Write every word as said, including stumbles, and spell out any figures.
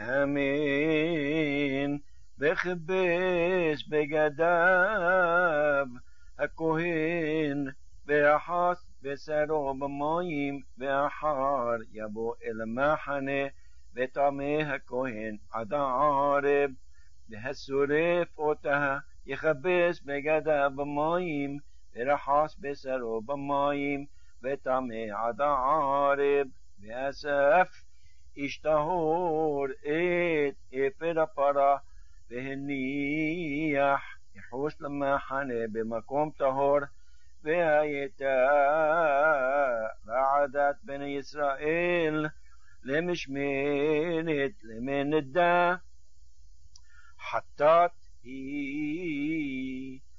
אמין, וכיבש בגדיו הכהן, ואחז בשרו במים, ואחר יבוא אל המחנה, וטמא הכהן עד הערב, והשורף אותה יכבש בגדיו במים, ורחץ בשרו במים, וטמא עד הערב, ואסף איש טהור את אפר הפרה, והניח מחוץ למחנה במקום טהור, והייתה רעדת בני ישראל למשמרת למנדה, חטאת היא